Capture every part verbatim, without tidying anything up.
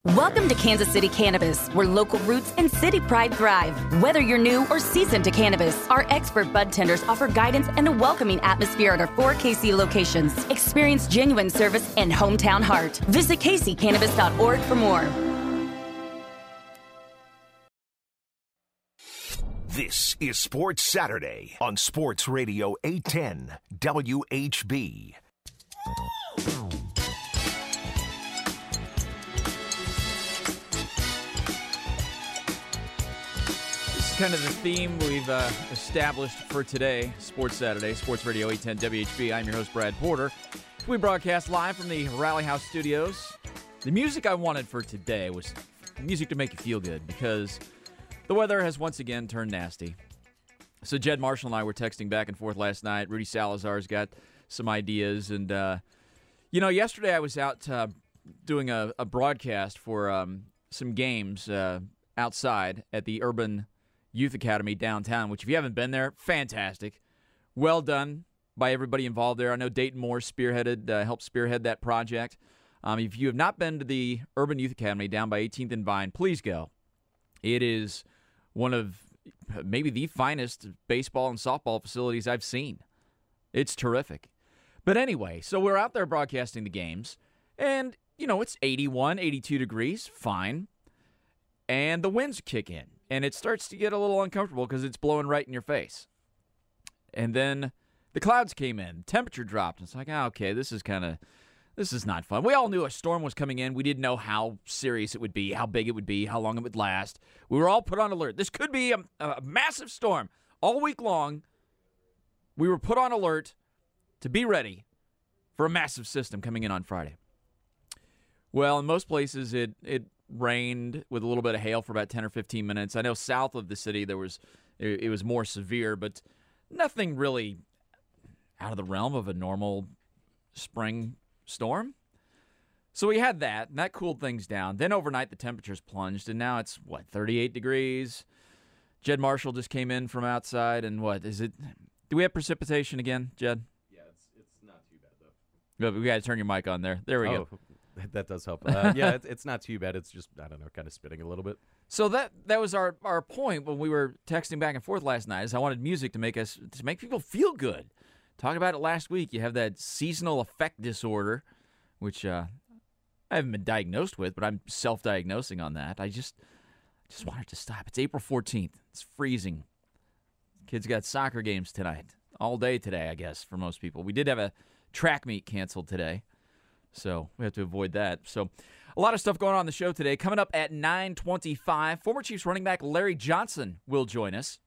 Welcome to Kansas City Cannabis, where local roots and city pride thrive. Whether you're new or seasoned to cannabis, our expert bud tenders offer guidance and a welcoming atmosphere at our four K C locations. Experience genuine service and hometown heart. Visit K C cannabis dot org for more. This is Sports Saturday on Sports Radio eight ten W H B. Kind of the theme we've uh, established for today, Sports Saturday, Sports Radio eight ten W H B. I'm your host, Brad Porter. We broadcast live from the Rally House Studios. The music I wanted for today was music to make you feel good because the weather has once again turned nasty. So Jed Marshall and I were texting back and forth last night. Rudy Salazar's got some ideas. And, uh, you know, yesterday I was out uh, doing a, a broadcast for um, some games uh, outside at the Urban Youth Academy downtown, which if you haven't been there, fantastic. Well done by everybody involved there. I know Dayton Moore spearheaded, uh, helped spearhead that project. Um, if you have not been to the Urban Youth Academy down by eighteenth and Vine, please go. It is one of maybe the finest baseball and softball facilities I've seen. It's terrific. But anyway, so we're out there broadcasting the games, and, you know, it's eighty-one, eighty-two degrees, fine. And the winds kick in. And it starts to get a little uncomfortable because it's blowing right in your face. And then the clouds came in. Temperature dropped. It's like, oh, okay, this is kind of, this is not fun. We all knew a storm was coming in. We didn't know how serious it would be, how big it would be, how long it would last. We were all put on alert. This could be a, a massive storm. All week long, we were put on alert to be ready for a massive system coming in on Friday. Well, in most places, it it rained with a little bit of hail for about ten or fifteen minutes. I know south of the city there was it, it was more severe, but nothing really out of the realm of a normal spring storm. So we had that, and that cooled things down. Then overnight the temperatures plunged, and now it's, what, thirty-eight degrees? Jed Marshall just came in from outside, and what, is it, do we have precipitation again, Jed? Yeah, it's it's not too bad, though. We got to turn your mic on there. There we oh. go. That does help. Uh, yeah, it's, it's not too bad. It's just, I don't know, kind of spitting a little bit. So that that was our, our point when we were texting back and forth last night, is I wanted music to make us to make people feel good. Talked about it last week. You have that seasonal affect disorder, which uh, I haven't been diagnosed with, but I'm self-diagnosing on that. I just just want it to stop. It's April fourteenth. It's freezing. Kids got soccer games tonight. All day today, I guess, for most people. We did have a track meet canceled today. So we have to avoid that. So a lot of stuff going on in the show today. Coming up at nine twenty-five, former Chiefs running back Larry Johnson will join us.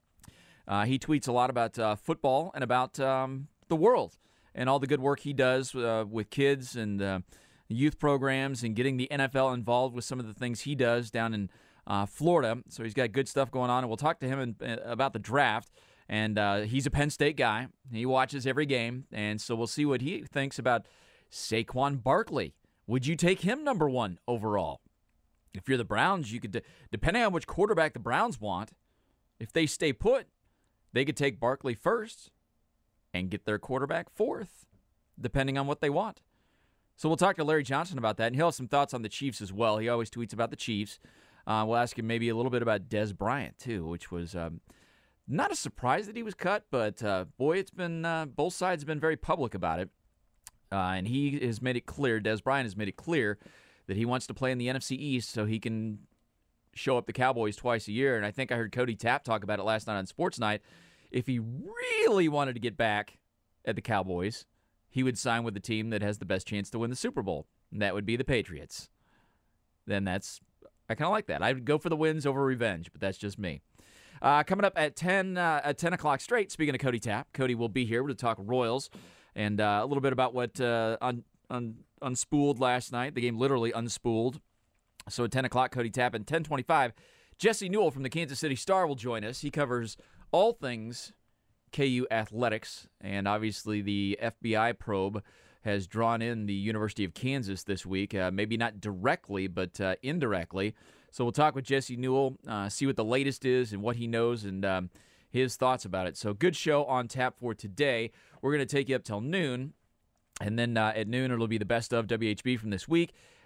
Uh, he tweets a lot about uh, football and about um, the world and all the good work he does uh, with kids and uh, youth programs and getting the N F L involved with some of the things he does down in uh, Florida. So he's got good stuff going on, and we'll talk to him in, uh, about the draft. And uh, he's a Penn State guy. He watches every game, and so we'll see what he thinks about Saquon Barkley. Would you take him number one overall? If you're the Browns, you could, depending on which quarterback the Browns want, if they stay put, they could take Barkley first and get their quarterback fourth, depending on what they want. So we'll talk to Larry Johnson about that, and he'll have some thoughts on the Chiefs as well. He always tweets about the Chiefs. Uh, we'll ask him maybe a little bit about Dez Bryant, too, which was um, not a surprise that he was cut, but, uh, boy, it's been uh, both sides have been very public about it. Uh, and he has made it clear, Dez Bryant has made it clear, that he wants to play in the N F C East so he can show up the Cowboys twice a year. And I think I heard Cody Tapp talk about it last night on Sports Night. If he really wanted to get back at the Cowboys, he would sign with the team that has the best chance to win the Super Bowl. And that would be the Patriots. Then that's, I kind of like that. I would go for the wins over revenge, but that's just me. Uh, coming up at ten uh, at ten o'clock straight, speaking of Cody Tapp, Cody will be here to talk Royals. And uh, a little bit about what uh, un, un, unspooled last night. The game literally unspooled. So at ten o'clock, Cody Tapp. And ten twenty-five, Jesse Newell from the Kansas City Star will join us. He covers all things K U athletics. And obviously the F B I probe has drawn in the University of Kansas this week. Uh, maybe not directly, but uh, indirectly. So we'll talk with Jesse Newell, uh, see what the latest is and what he knows and um, his thoughts about it. So good show on tap for today. We're going to take you up till noon, and then uh, at noon it'll be the best of W H B from this week.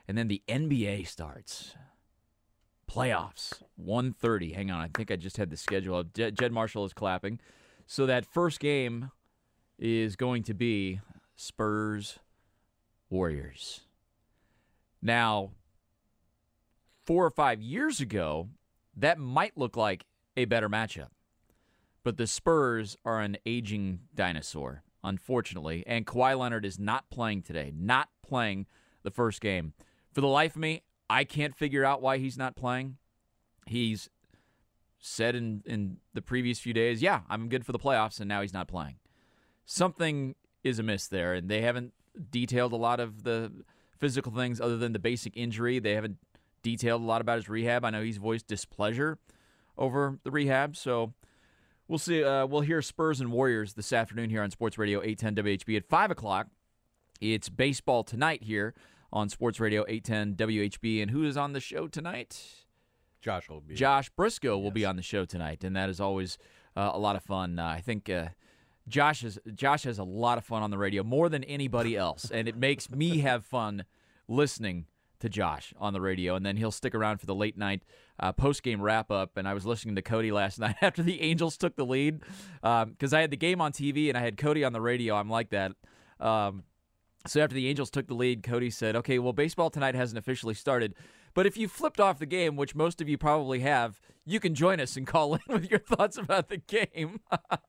And then the N B A starts. Playoffs, one thirty. Hang on, I think I just had the schedule up. Jed, Jed Marshall is clapping. So that first game is going to be Spurs Warriors. Now, four or five years ago, that might look like a better matchup. But the Spurs are an aging dinosaur, unfortunately. And Kawhi Leonard is not playing today, not playing the first game. For the life of me, I can't figure out why he's not playing. He's said in, in the previous few days, yeah, I'm good for the playoffs, and now he's not playing. Something is amiss there, and they haven't detailed a lot of the physical things other than the basic injury. They haven't detailed a lot about his rehab. I know he's voiced displeasure over the rehab, so we'll see. Uh, we'll hear Spurs and Warriors this afternoon here on Sports Radio eight ten W H B at five o'clock. It's baseball tonight here on Sports Radio eight ten W H B. And who is on the show tonight? Josh will be. Josh Briscoe will Yes. be on the show tonight, and that is always uh, a lot of fun. Uh, I think uh, Josh is Josh has a lot of fun on the radio, more than anybody else, and it makes me have fun listening to Josh on the radio. And then he'll stick around for the late night uh, post-game wrap-up. And I was listening to Cody last night after the Angels took the lead because um, I had the game on T V and I had Cody on the radio. I'm like that. Um, So after the Angels took the lead, Cody said, okay, well, baseball tonight hasn't officially started, but if you flipped off the game, which most of you probably have, you can join us and call in with your thoughts about the game.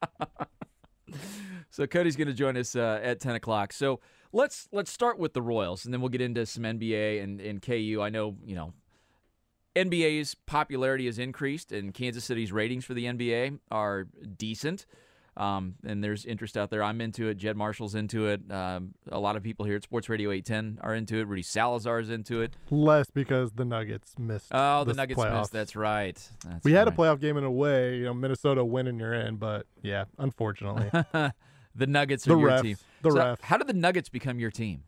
So Cody's going to join us uh, at ten o'clock. So let's let's start with the Royals, and then we'll get into some N B A and, and K U. I know, you know, N B A's popularity has increased, and Kansas City's ratings for the N B A are decent. Um, and there's interest out there. I'm into it. Jed Marshall's into it. Um, a lot of people here at Sports Radio eight ten are into it. Rudy Salazar's into it. Less because the Nuggets missed. Oh, the this Nuggets playoffs. missed. That's right. That's we had a right. playoff game in a way. You know, Minnesota winning, you're in. But yeah, unfortunately, The Nuggets are the your refs. team. The So refs. how did the Nuggets become your team?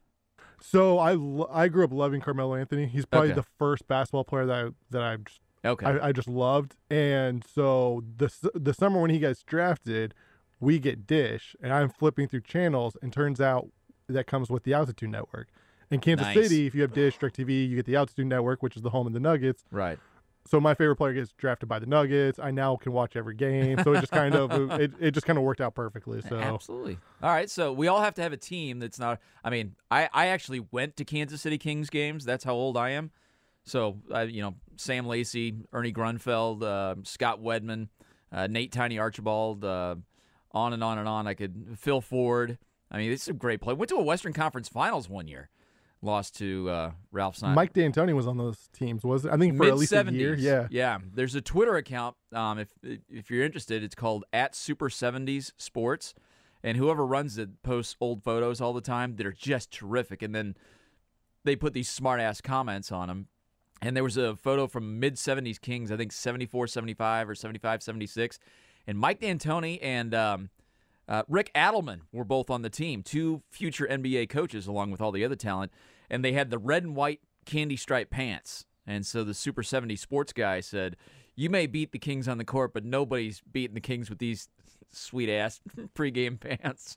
So I lo- I grew up loving Carmelo Anthony. He's probably Okay. the first basketball player that I, that I just Okay. I, I just loved. And so the s- the summer when he gets drafted, we get Dish, and I'm flipping through channels, and turns out that comes with the Altitude Network. In Kansas Nice. City, if you have Dish, DirecTV, you get the Altitude Network, which is the home of the Nuggets. Right. So my favorite player gets drafted by the Nuggets. I now can watch every game. So it just kind of it, it just kind of worked out perfectly. So Absolutely. All right, so we all have to have a team that's not – I mean, I, I actually went to Kansas City Kings games. That's how old I am. So, I, you know, Sam Lacey, Ernie Grunfeld, uh, Scott Wedman, uh, Nate Tiny Archibald, uh, on and on and on. I could – Phil Ford. I mean, it's a great play. Went to a Western Conference Finals one year. Lost to uh, Ralph Simon. Mike D'Antoni was on those teams, was it? I think for at least a year. Yeah. Yeah. There's a Twitter account. Um, if if you're interested, it's called at Super seventies Sports, and whoever runs it posts old photos all the time that are just terrific. And then they put these smart ass comments on them. And there was a photo from mid seventies Kings, I think seventy-four, seventy-five or seventy-five, seventy-six, and Mike D'Antoni and um, uh, Rick Adelman were both on the team, two future N B A coaches along with all the other talent. And they had the red and white candy stripe pants. And so the Super seventies sports guy said, you may beat the Kings on the court, but nobody's beating the Kings with these sweet-ass pregame pants.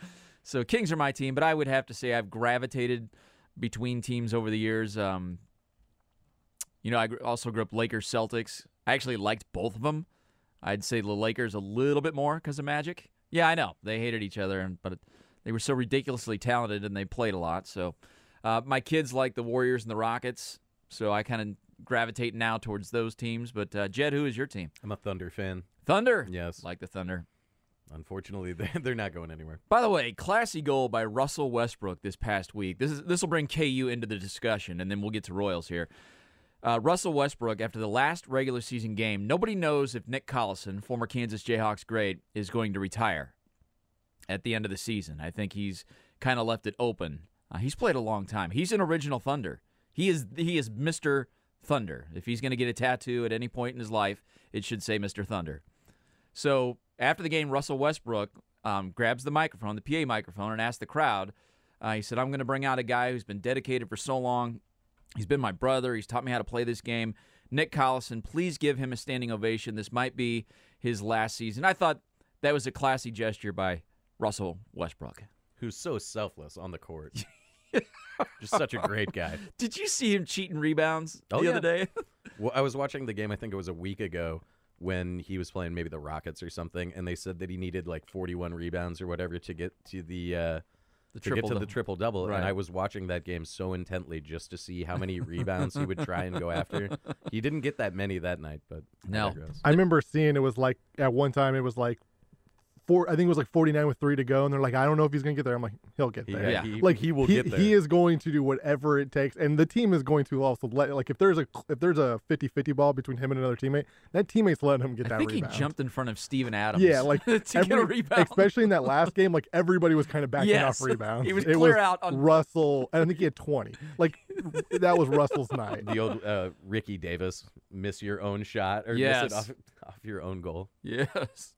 So Kings are my team, but I would have to say I've gravitated between teams over the years. Um, you know, I gr- also grew up Lakers-Celtics. I actually liked both of them. I'd say the Lakers a little bit more because of Magic. Yeah, I know. They hated each other, and but they were so ridiculously talented, and they played a lot, so... Uh, my kids like the Warriors and the Rockets, so I kind of gravitate now towards those teams. But, uh, Jed, who is your team? I'm a Thunder fan. Thunder? Yes. Like the Thunder. Unfortunately, they- they're not going anywhere. By the way, classy goal by Russell Westbrook this past week. This is this will bring K U into the discussion, and then we'll get to Royals here. Uh, Russell Westbrook, after the last regular season game, nobody knows if Nick Collison, former Kansas Jayhawks great, is going to retire at the end of the season. I think he's kind of left it open. Uh, he's played a long time. He's an original Thunder. He is he is Mister Thunder. If he's going to get a tattoo at any point in his life, it should say Mister Thunder. So after the game, Russell Westbrook um, grabs the microphone, the P A microphone, and asks the crowd, uh, he said, I'm going to bring out a guy who's been dedicated for so long. He's been my brother. He's taught me how to play this game. Nick Collison, please give him a standing ovation. This might be his last season. I thought that was a classy gesture by Russell Westbrook. Who's so selfless on the court. Just such a great guy. Did you see him cheating rebounds Oh, the yeah. other day? Well, I was watching the game, I think it was a week ago, when he was playing maybe the Rockets or something, and they said that he needed like forty-one rebounds or whatever to get to the uh, The to get to the triple-double. triple double. Right. And I was watching that game so intently just to see how many rebounds he would try and go after. He didn't get that many that night, but I No. digress. I remember seeing it was like at one time it was like four. I think it was like forty-nine with three to go, and they're like, I don't know if he's gonna get there. I'm like, he'll get He, there. Yeah. he, Like he will he, get there. he is going to do whatever it takes, and the team is going to also let. Like if there's a if there's a fifty-fifty ball between him and another teammate, that teammate's letting him get I that think rebound. he jumped in front of Steven Adams. Yeah, like to get a every- rebound. especially in that last game, like everybody was kind of backing Yes. off rebounds. He was it clear was out on- Russell. I think he had twenty. Like that was Russell's night. the old uh, Ricky Davis, miss your own shot or Yes. miss it off, off your own goal. Yes.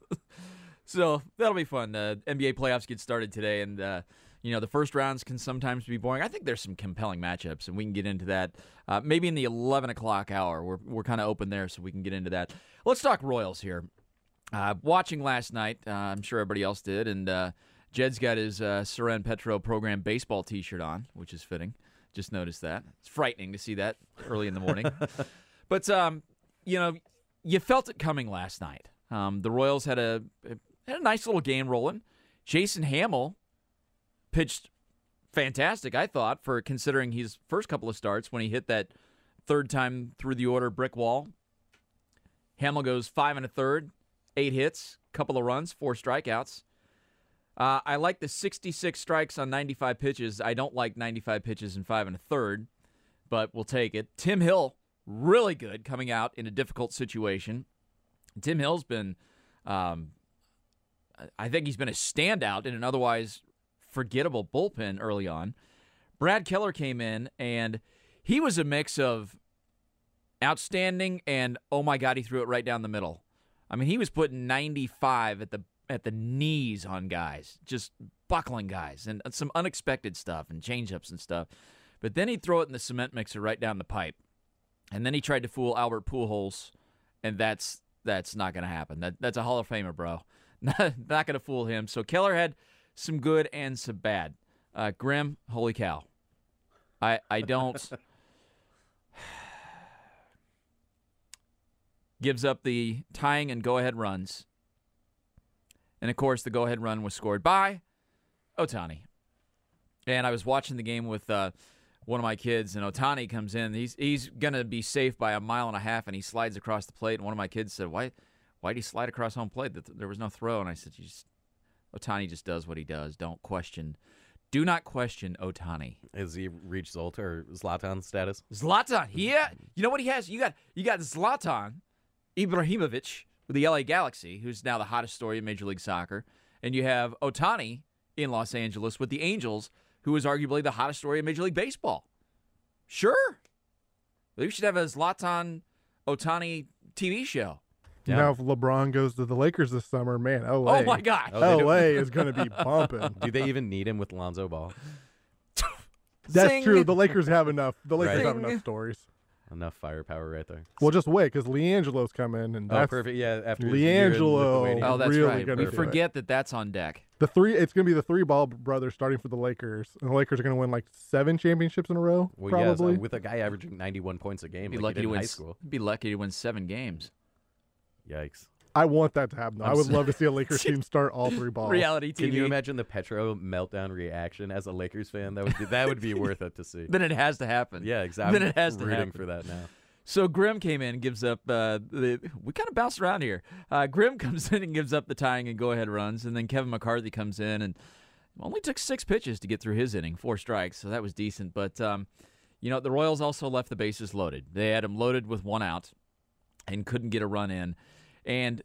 So that'll be fun. Uh, N B A playoffs get started today, and uh, you know the first rounds can sometimes be boring. I think there's some compelling matchups, and we can get into that uh, maybe in the eleven o'clock hour. We're we're kind of open there, so we can get into that. Let's talk Royals here. Uh, watching last night, uh, I'm sure everybody else did, and uh, Jed's got his uh, Seren Petro program baseball T-shirt on, which is fitting. Just noticed that. It's frightening to see that early in the morning. But um, you know, you felt it coming last night. Um, the Royals had a had a nice little game rolling. Jason Hamill pitched fantastic, I thought, for considering his first couple of starts when he hit that third time through the order brick wall. Hamill goes five and a third, eight hits, couple of runs, four strikeouts. Uh, I like the sixty-six strikes on ninety-five pitches. I don't like ninety-five pitches and five and a third, but we'll take it. Tim Hill, really good, coming out in a difficult situation. Tim Hill's been, um, I think he's been a standout in an otherwise forgettable bullpen early on. Brad Keller came in, and he was a mix of outstanding and, oh my God, he threw it right down the middle. I mean, he was putting ninety-five at the at the knees on guys, just buckling guys, and some unexpected stuff and changeups and stuff. But then he'd throw it in the cement mixer right down the pipe. And then he tried to fool Albert Pujols, and that's that's not going to happen. That That's a Hall of Famer, bro. Not, not going to fool him. So Keller had some good and some bad. Uh, Grimm, holy cow. I, I don't... Gives up the tying and go-ahead runs. And, of course, the go-ahead run was scored by Ohtani. And I was watching the game with uh, one of my kids, and Ohtani comes in. He's he's going to be safe by a mile and a half, and he slides across the plate. And one of my kids said, why why did he slide across home plate? There was no throw. And I said, you just, Ohtani just does what he does. Don't question. Do not question Ohtani. Has he reached Zoltan or Zlatan status? Zlatan. Yeah. You know what he has? You got you got Zlatan Ibrahimovic with the L A Galaxy, who's now the hottest story in Major League Soccer. And you have Ohtani in Los Angeles with the Angels, who is arguably the hottest story in Major League Baseball. Sure. We should have a Zlatan Ohtani T V show. Yeah. Now if LeBron goes to the Lakers this summer, man, L A. Oh, my gosh. Oh, they do- L A is going to be bumping. Do they even need him with Lonzo Ball? That's Zing. true. The Lakers have enough. The Lakers Right. have Zing. enough stories. Enough firepower right there. Well, just wait, because LiAngelo's coming, and Oh, that's perfect. Yeah, after his year in LiAngelo. Lithuania. Oh, that's really right. gonna We do it. forget that that's on deck. the three. It's going to be the three ball brothers starting for the Lakers, and the Lakers are going to win like seven championships in a row. Well, probably. yes, uh, with a guy averaging ninety-one points a game Be like lucky he did to in win. high s- school. Be lucky to win seven games. Yikes. I want that to happen. Though. I'm I would so- love to see a Lakers team start all three balls. Reality T V. Can you imagine the Petro meltdown reaction as a Lakers fan? That would be, that would be worth it to see. Then it has to happen. Yeah, exactly. Then it has to rooting happen. for that now. So Grimm came in and gives up uh, the. We kind of bounced around here. Uh, Grimm comes in and gives up the tying and go-ahead runs, and then Kevin McCarthy comes in and only took six pitches to get through his inning, four strikes, so that was decent. But um, you know, the Royals also left the bases loaded. They had them loaded with one out and couldn't get a run in. And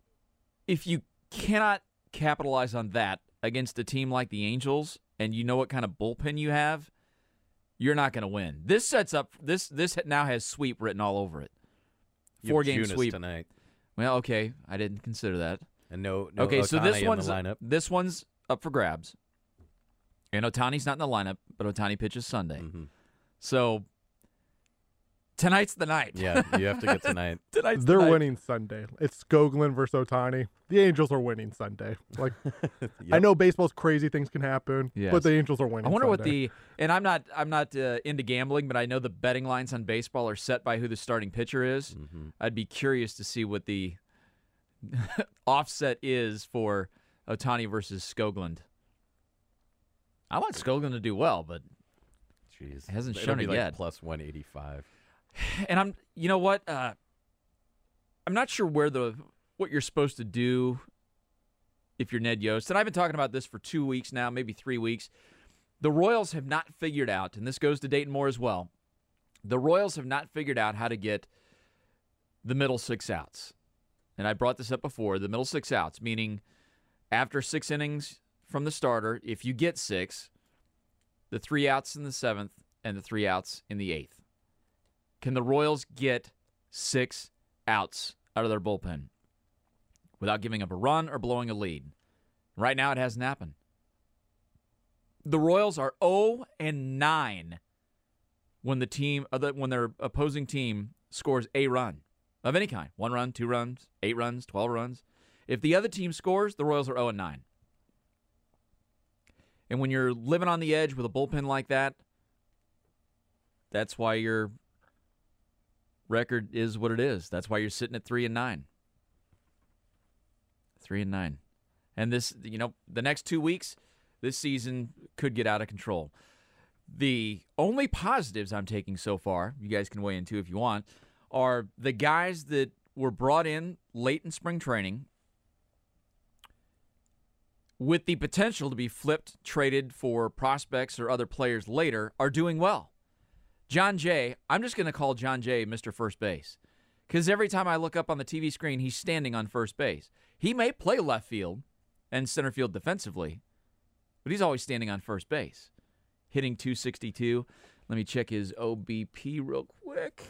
if you cannot capitalize on that against a team like the Angels, and you know what kind of bullpen you have, you're not going to win. This sets up this. This now has sweep written all over it. You Four have game Junis sweep. tonight, Well, okay, I didn't consider that. and no, no okay, so Ohtani this in one's the lineup. this one's up for grabs. And Ohtani's not in the lineup, but Ohtani pitches Sunday. Mhm. So tonight's the night. Yeah, you have to get tonight. Tonight's They're the night. winning Sunday. It's Skoglund versus Ohtani. The Angels are winning Sunday. Like, I Yep. know baseball's crazy things can happen, Yes. but the Angels are winning. I wonder what Sunday. the and I'm not I'm not uh, into gambling, but I know the betting lines on baseball are set by who the starting pitcher is. Mm-hmm. I'd be curious to see what the offset is for Ohtani versus Skoglund. I want Skoglund to do well, but Jeez. Hasn't It'll shown be it like yet. plus one eighty-five. and I'm you know what uh, I'm not sure where the what you're supposed to do if you're Ned Yost. And I've been talking about this for two weeks now, maybe three weeks. The Royals have not figured out, and this goes to Dayton Moore as well, the Royals have not figured out how to get the middle six outs. And I brought this up before, the middle six outs, meaning after six innings from the starter, if you get six, the three outs in the seventh and the three outs in the eighth. Can the Royals get six outs out of their bullpen without giving up a run or blowing a lead? Right now, it hasn't happened. The Royals are oh and nine when the team, when their opposing team scores a run of any kind. One run, two runs, eight runs, twelve runs. If the other team scores, the Royals are oh and nine. And when you're living on the edge with a bullpen like that, that's why your record is what it is. That's why you're sitting at three and nine. Three and nine. And this, you know, the next two weeks, this season could get out of control. The only positives I'm taking so far, you guys can weigh in too if you want, are the guys that were brought in late in spring training with the potential to be flipped, traded for prospects or other players later, are doing well. John Jay, I'm just going to call John Jay Mister First Base, because every time I look up on the T V screen, he's standing on first base. He may play left field and center field defensively, but he's always standing on first base, hitting two sixty-two. Let me check his O B P real quick.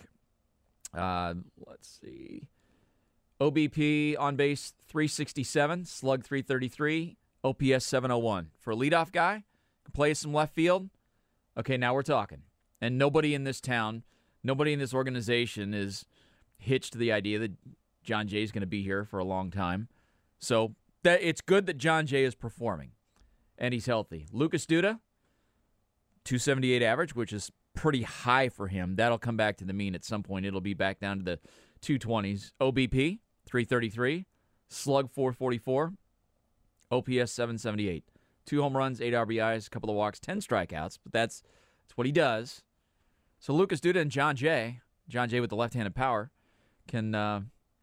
Uh, let's see. O B P on base three sixty-seven, slug three thirty-three, O P S seven oh one. For a leadoff guy, can play some left field. Okay, now we're talking. And nobody in this town, nobody in this organization is hitched to the idea that John Jay is going to be here for a long time. So that it's good that John Jay is performing, and he's healthy. Lucas Duda, two seventy-eight average, which is pretty high for him. That'll come back to the mean at some point. It'll be back down to the two twenties. O B P, three thirty-three. Slug, four forty-four. O P S, seven seventy-eight. Two home runs, eight R B Is, a couple of walks, ten strikeouts. But that's, that's what he does. So Lucas Duda and John Jay, John Jay with the left-handed power, can uh,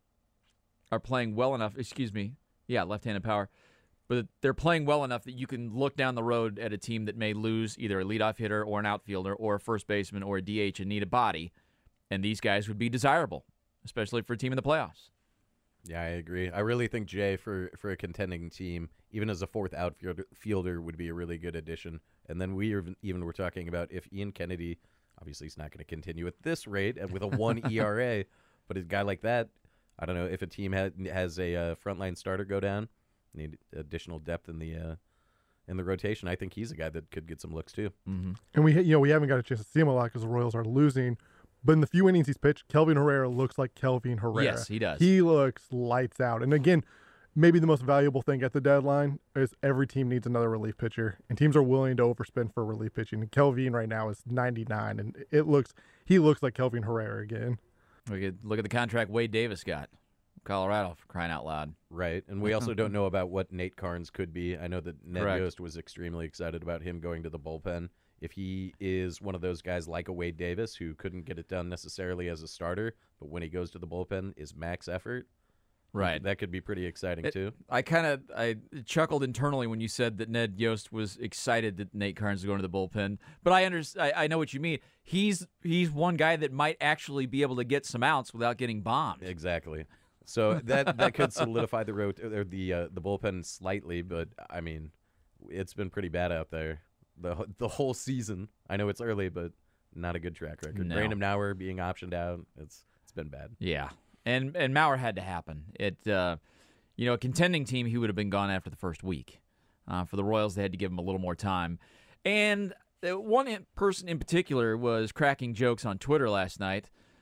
are playing well enough. Excuse me. Yeah, left-handed power. But they're playing well enough that you can look down the road at a team that may lose either a leadoff hitter or an outfielder or a first baseman or a D H and need a body, and these guys would be desirable, especially for a team in the playoffs. Yeah, I agree. I really think Jay, for, for a contending team, even as a fourth outfielder, fielder, would be a really good addition. And then we even, even were talking about if Ian Kennedy, obviously he's not going to continue at this rate and with a one E R A, but a guy like that, I don't know, if a team had, has a uh, frontline starter go down, need additional depth in the uh, in the rotation, I think he's a guy that could get some looks too. Mm-hmm. And we, you know, we haven't got a chance to see him a lot because the Royals are losing. But in the few innings he's pitched, Kelvin Herrera looks like Kelvin Herrera. Yes, he does. He looks lights out. And again, maybe the most valuable thing at the deadline is every team needs another relief pitcher, and teams are willing to overspend for relief pitching. And Kelvin right now is ninety-nine, and it looks he looks like Kelvin Herrera again. We could look at the contract Wade Davis got, Colorado, for crying out loud. Right, and we also don't know about what Nate Carnes could be. I know that Ned Correct. Yost was extremely excited about him going to the bullpen. If he is one of those guys like a Wade Davis who couldn't get it done necessarily as a starter, but when he goes to the bullpen is max effort, Right. that could be pretty exciting It- too. I kind of I chuckled internally when you said that Ned Yost was excited that Nate Carnes was going to the bullpen. But I under, I, I know what you mean. He's he's one guy that might actually be able to get some outs without getting bombed. Exactly. So that that could solidify the rot- or the uh, the bullpen slightly, but I mean, it's been pretty bad out there the the whole season. I know it's early, but not a good track record. No. Brandon Maurer being optioned out, it's it's been bad. Yeah, and and Maurer had to happen. It uh, you know, a contending team, he would have been gone after the first week. Uh, for the Royals, they had to give him a little more time. And uh, one in- person in particular was cracking jokes on Twitter last night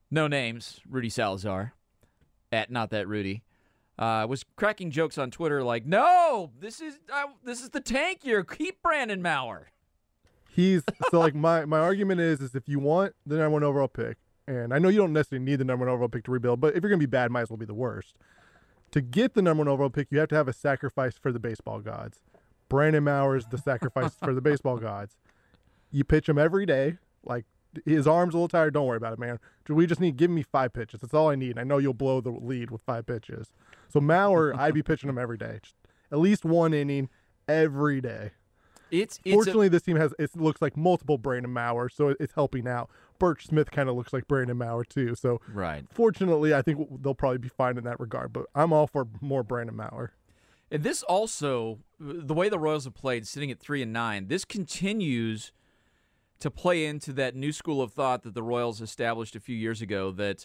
no names, Rudy Salazar, at Not That Rudy, uh, was cracking jokes on Twitter like, no, this is uh, this is the tank year. Keep Brandon Maurer. He's so like my, my argument is is if you want the number one overall pick, and I know you don't necessarily need the number one overall pick to rebuild, but if you're gonna be bad, might as well be the worst. To get the number one overall pick, you have to have a sacrifice for the baseball gods. Brandon Maurer is the sacrifice for the baseball gods. You pitch him every day. Like, his arm's a little tired. Don't worry about it, man. We just need give me five pitches. That's all I need. I know you'll blow the lead with five pitches. So Maurer, I'd be pitching him every day. Just at least one inning every day. It's, it's Fortunately, a- this team has it looks like multiple Brandon Maurer, so it's helping out. Birch Smith kind of looks like Brandon Maurer too. So right. Fortunately, I think they'll probably be fine in that regard. But I'm all for more Brandon Maurer. And this also, the way the Royals have played, sitting at three and nine, this continues to play into that new school of thought that the Royals established a few years ago that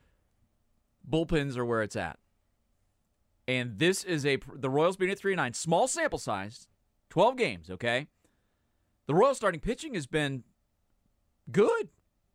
bullpens are where it's at. And this is a the Royals being at three and nine, small sample size, twelve games. Okay, the Royals starting pitching has been good.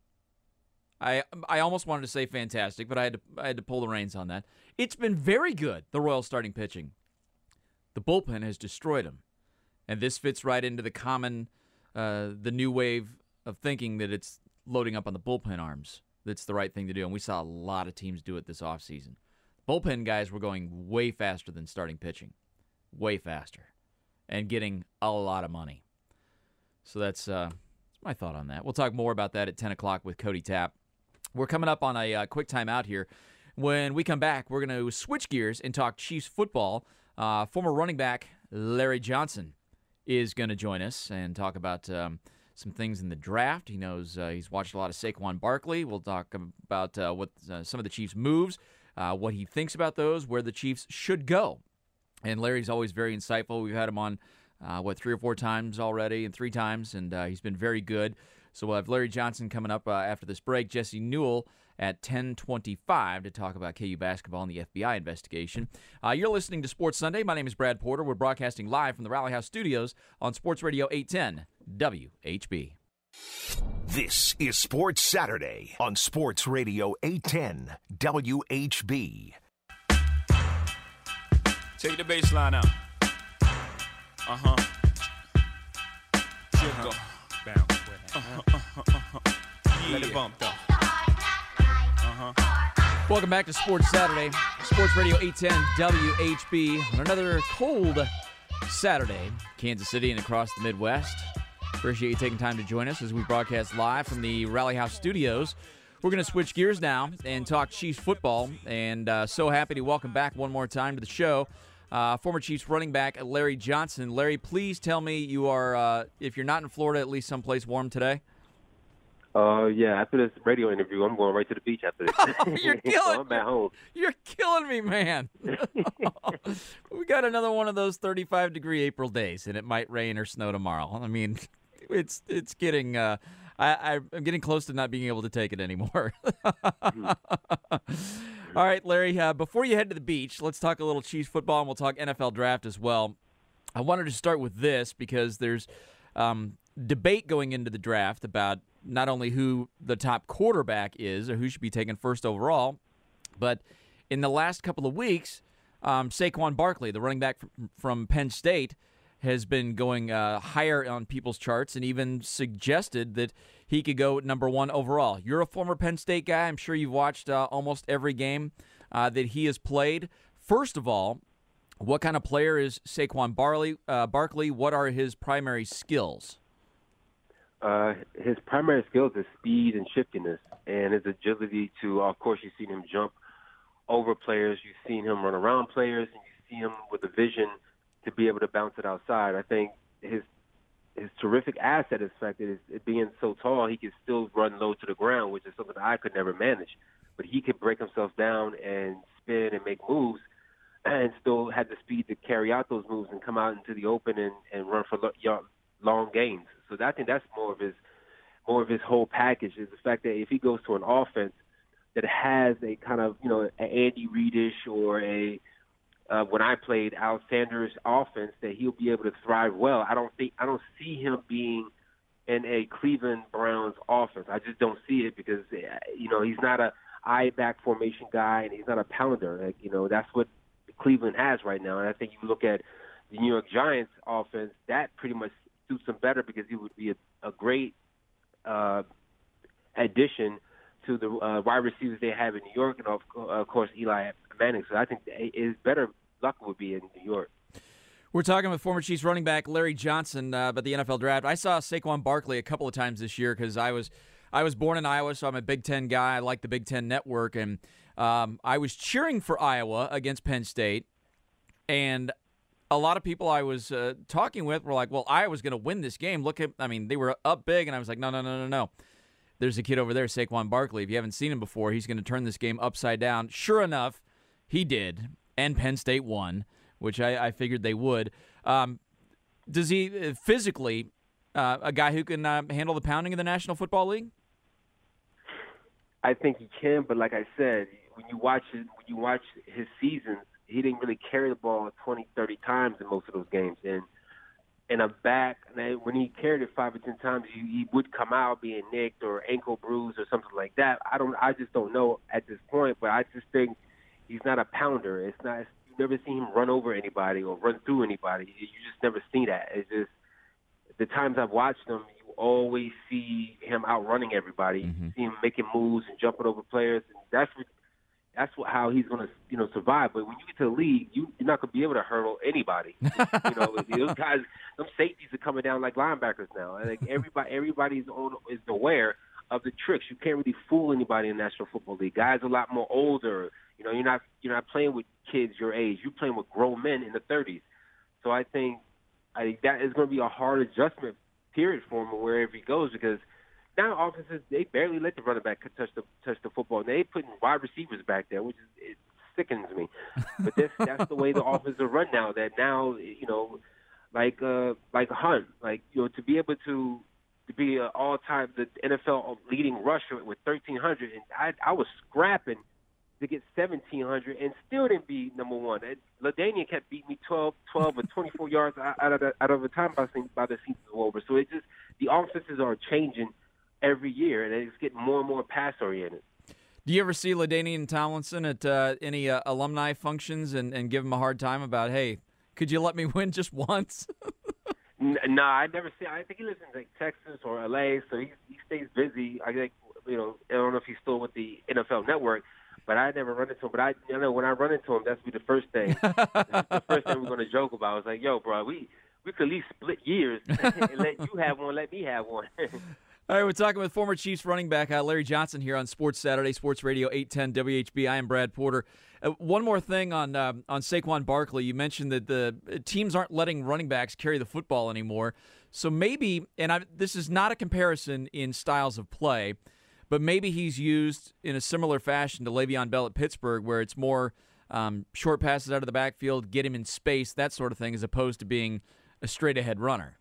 I I almost wanted to say fantastic, but I had to I had to pull the reins on that. It's been very good. The Royals starting pitching. The bullpen has destroyed them, and this fits right into the common, uh, the new wave of thinking that it's loading up on the bullpen arms. That's the right thing to do, and we saw a lot of teams do it this offseason. Bullpen guys were going way faster than starting pitching, way faster, and getting a lot of money. So that's, uh, that's my thought on that. We'll talk more about that at ten o'clock with Cody Tapp. We're coming up on a uh, quick timeout here. When we come back, we're going to switch gears and talk Chiefs football. Uh, former running back Larry Johnson is going to join us and talk about um, some things in the draft. He knows uh, he's watched a lot of Saquon Barkley. We'll talk about uh, what uh, some of the Chiefs' moves, uh, what he thinks about those, where the Chiefs should go. And Larry's always very insightful. We've had him on, uh, what, three or four times already, and three times, and uh, he's been very good. So we'll have Larry Johnson coming up uh, after this break. Jesse Newell at ten twenty-five to talk about K U basketball and the F B I investigation. Uh, you're listening to Sports Sunday. My name is Brad Porter. We're broadcasting live from the Rally House Studios on Sports Radio eight ten W H B. This is Sports Saturday on Sports Radio eight ten W H B. Take the bass line out. Uh-huh. Jiggle. Bounce. Uh-huh, uh-huh, uh-huh. Yeah. Let it bump, though. Uh-huh. Welcome back to Sports Saturday, Sports Radio eight ten W H B on another cold Saturday, Kansas City and across the Midwest. Appreciate you taking time to join us as we broadcast live from the Rally House Studios. We're going to switch gears now and talk Chiefs football, and uh, so happy to welcome back one more time to the show uh, former Chiefs running back Larry Johnson. Larry, please tell me you are, uh, if you're not in Florida, at least someplace warm today. Uh, yeah, after this radio interview, I'm going right to the beach after this. Oh, you're killing so I'm at home. You're killing me, man. We got another one of those thirty-five degree April days, and it might rain or snow tomorrow. I mean, it's it's getting uh, I, I'm getting close to not being able to take it anymore. All right, Larry, uh, before you head to the beach, let's talk a little Chiefs football, and we'll talk N F L draft as well. I wanted to start with this because there's um, debate going into the draft about not only who the top quarterback is or who should be taken first overall, but in the last couple of weeks, um, Saquon Barkley, the running back from, from Penn State, has been going uh, higher on people's charts and even suggested that he could go number one overall. You're a former Penn State guy. I'm sure you've watched uh, almost every game uh, that he has played. First of all, what kind of player is Saquon Barley, uh, Barkley? What are his primary skills? Uh, his primary skills is speed and shiftiness, and his agility to, of course, you've seen him jump over players, you've seen him run around players, and you see him with a vision to be able to bounce it outside. I think his his terrific asset is the fact that is being so tall, he can still run low to the ground, which is something that I could never manage. But he could break himself down and spin and make moves and still have the speed to carry out those moves and come out into the open and, and run for lo- long gains. So I think that's more of his more of his whole package is the fact that if he goes to an offense that has a kind of, you know, an Andy Reid-ish or a uh, when I played Al Sanders offense, that he'll be able to thrive well. I don't think I don't see him being in a Cleveland Browns offense. I just don't see it because, you know, he's not a eye back formation guy and he's not a pounder. Like, you know, that's what Cleveland has right now. And I think you look at the New York Giants offense, that pretty much suits him better because he would be a, a great uh, addition to the uh, wide receivers they have in New York and, of, of course, Eli Manning. So I think his better luck would be in New York. We're talking with former Chiefs running back Larry Johnson uh, about the N F L draft. I saw Saquon Barkley a couple of times this year because I was I was born in Iowa, so I'm a Big Ten guy. I like the Big Ten network, and um, I was cheering for Iowa against Penn State, and a lot of people I was uh, talking with were like, well, Iowa's going to win this game. Look at, I mean, they were up big, and I was like, no, no, no, no, no. There's a kid over there, Saquon Barkley. If you haven't seen him before, he's going to turn this game upside down. Sure enough, he did, and Penn State won, which I, I figured they would. Um, does he physically uh, a guy who can uh, handle the pounding of the National Football League? I think he can, but like I said, when you watch it, when you watch his seasons, he didn't really carry the ball twenty, thirty times in most of those games. And and a back, when he carried it five or ten times, he, he would come out being nicked or ankle bruised or something like that. I don't, I just don't know at this point, but I just think he's not a pounder. It's not. Never seen him run over anybody or run through anybody. You just never see that. It's just the times I've watched him, you always see him outrunning everybody. Mm-hmm. You see him making moves and jumping over players, and that's what, that's what, how he's going to you know survive. But when you get to the league, you, you're not going to be able to hurdle anybody. you know, those guys, them safeties are coming down like linebackers now. And like everybody, everybody's on, is aware of the tricks. You can't really fool anybody in the National Football League. Guys are a lot more older. You know, you're not you're not playing with kids your age. You're playing with grown men in the thirties. So I think I think that is going to be a hard adjustment period for him wherever he goes because now offenses they barely let the running back touch the touch the football. And they putting wide receivers back there, which is it sickens me. But this that's the way the offenses run now. That now you know, like uh, like Hunt, like you know, to be able to to be an all time the N F L leading rusher with thirteen hundred, and I I was scrapping to get seventeen hundred and still didn't be number one. LaDainian kept beating me twelve, twelve or twenty-four yards out of the, out of the time by, by the season was over. So it just the offenses are changing every year, and it's getting more and more pass oriented. Do you ever see LaDainian Tomlinson at uh, any uh, alumni functions and, and give him a hard time about, hey, could you let me win just once? No, nah, I never see. I think he lives in like Texas or L A, so he he stays busy. I think you know I don't know if he's still with the N F L Network. But I never run into him. But I, you know, when I run into him, that's be the first thing. the first thing we're going to joke about. I was like, "Yo, bro, we we could at least split years and let you have one, let me have one." All right, we're talking with former Chiefs running back uh, Larry Johnson here on Sports Saturday, Sports Radio eight ten W H B. I am Brad Porter. Uh, one more thing on uh, on Saquon Barkley. You mentioned that the teams aren't letting running backs carry the football anymore. So maybe, and I, this is not a comparison in styles of play, but maybe he's used in a similar fashion to Le'Veon Bell at Pittsburgh, where it's more um, short passes out of the backfield, get him in space, that sort of thing, as opposed to being a straight-ahead runner.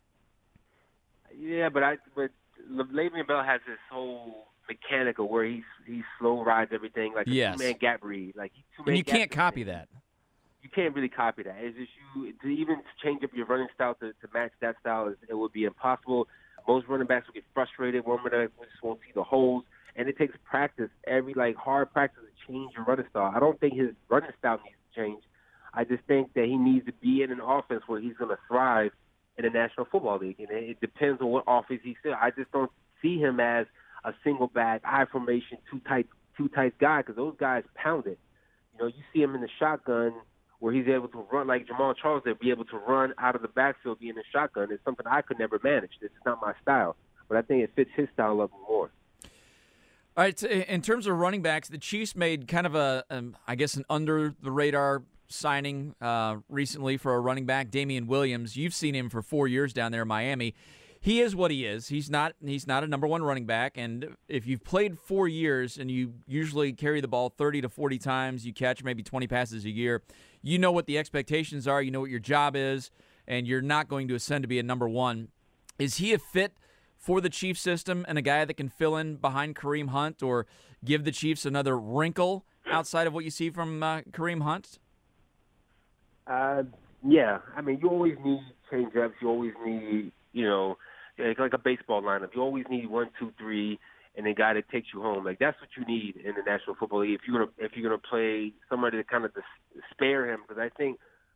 Yeah, but I but Le'Veon Bell has this whole mechanic of where he's he slow rides everything like a yes. two-man gap read. Like two-man and you gap can't copy that. You can't really copy that. It's just you to even change up your running style to, to match that style. Is, it would be impossible. Most running backs will get frustrated. One running back just won't see the holes, and it takes practice, every like hard practice to change your running style. I don't think his running style needs to change. I just think that he needs to be in an offense where he's going to thrive in the National Football League, and it, it depends on what offense he's in. I just don't see him as a single back, high formation, two tight, two tight guy because those guys pound it. You know, you see him in the shotgun where he's able to run like Jamal Charles, to be able to run out of the backfield, be in the shotgun. It's something I could never manage. It's not my style, but I think it fits his style a little more. All right, so in terms of running backs, the Chiefs made kind of a, um, I guess, an under-the-radar signing uh, recently for a running back, Damian Williams. You've seen him for four years down there in Miami. He is what he is. He's not he's not a number one running back, and if you've played four years and you usually carry the ball thirty to forty times, you catch maybe twenty passes a year, you know what the expectations are, you know what your job is, and you're not going to ascend to be a number one. Is he a fit for the Chiefs system and a guy that can fill in behind Kareem Hunt or give the Chiefs another wrinkle outside of what you see from uh, Kareem Hunt? Uh, yeah. I mean, you always need change-ups. You always need, you know, It's like a baseball lineup. You always need one, two, three, and a guy that takes you home. Like that's what you need in the National Football League. If you're gonna if you're gonna play somebody to kind of spare him, because I think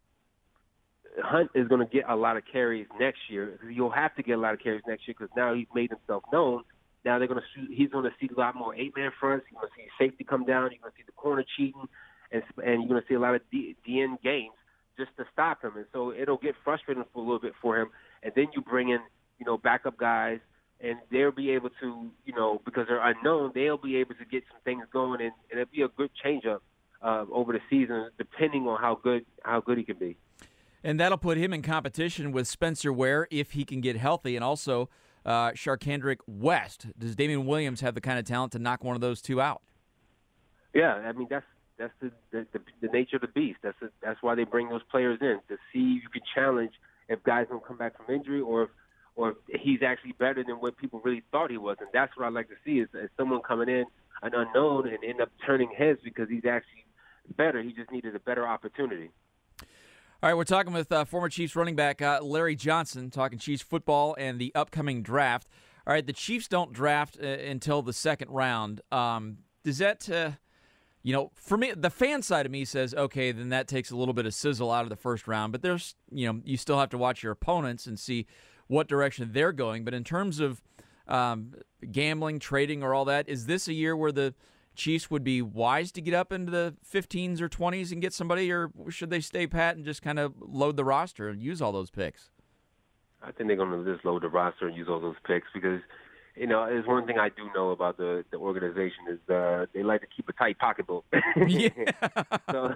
Hunt is going to get a lot of carries next year. You'll have to get a lot of carries next year because now he's made himself known. Now they're going to shoot, he's going to see a lot more eight-man fronts. You're going to see safety come down. You're going to see the corner cheating, and and you're going to see a lot of D, DN games just to stop him. And so it'll get frustrating for a little bit for him. And then you bring in, you know, backup guys, and they'll be able to, you know, because they're unknown, they'll be able to get some things going, and, and it'll be a good change-up uh, over the season, depending on how good how good he can be. And that'll put him in competition with Spencer Ware if he can get healthy, and also uh, Sharkhandrick West. Does Damian Williams have the kind of talent to knock one of those two out? Yeah, I mean that's that's the the, the, the nature of the beast. That's the, that's why they bring those players in, to see if you can challenge if guys don't come back from injury, or if, or if he's actually better than what people really thought he was. And that's what I like to see is, is someone coming in, an unknown, and end up turning heads because he's actually better. He just needed a better opportunity. All right, we're talking with uh, former Chiefs running back uh, Larry Johnson, talking Chiefs football and the upcoming draft. All right, the Chiefs don't draft uh, until the second round. Um, does that, uh, you know, for me, the fan side of me says, okay, then that takes a little bit of sizzle out of the first round. But there's, you know, you still have to watch your opponents and see what direction they're going. But in terms of um, gambling, trading, or all that, is this a year where the Chiefs would be wise to get up into the fifteens or twenties and get somebody, or should they stay pat and just kind of load the roster and use all those picks? I think they're going to just load the roster and use all those picks because, you know, there's one thing I do know about the, the organization is uh, they like to keep a tight pocketbook. Yeah. so,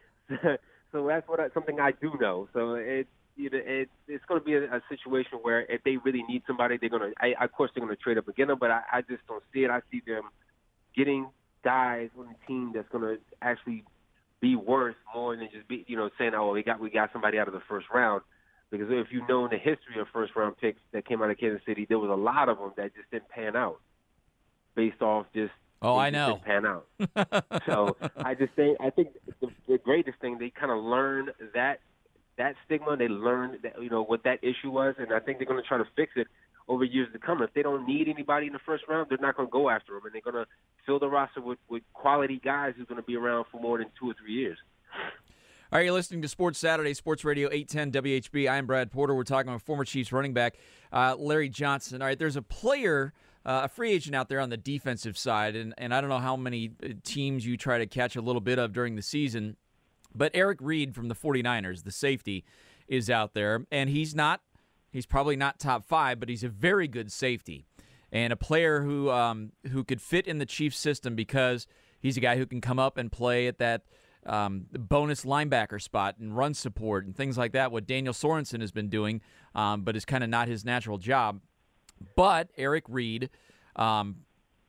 so that's what I, something I do know. So it, you know, it, it's going to be a, a situation where if they really need somebody, they're going to, of course, they're going to trade up again. But I, I just don't see it. I see them getting guys on the team that's going to actually be worth more than just be, you know, saying, oh, we got we got somebody out of the first round. Because if you know in the history of first round picks that came out of Kansas City, there was a lot of them that just didn't pan out, based off just oh, I know didn't pan out. So I just think I think the, the greatest thing, they kind of learn that that stigma. They learned that, you know, what that issue was, and I think they're going to try to fix it over years to come. If they don't need anybody in the first round, they're not going to go after them, and they're going to fill the roster with, with quality guys who's going to be around for more than two or three years. All right, you're listening to Sports Saturday, Sports Radio eight ten W H B. I'm Brad Porter. We're talking with former Chiefs running back uh, Larry Johnson. All right, there's a player, uh, a free agent out there on the defensive side, and, and I don't know how many teams you try to catch a little bit of during the season, but Eric Reed from the forty-niners, the safety, is out there, and he's not, he's probably not top five, but he's a very good safety and a player who um, who could fit in the Chiefs system because he's a guy who can come up and play at that Um, bonus linebacker spot and run support and things like that, what Daniel Sorensen has been doing, um, but is kind of not his natural job. But Eric Reed um,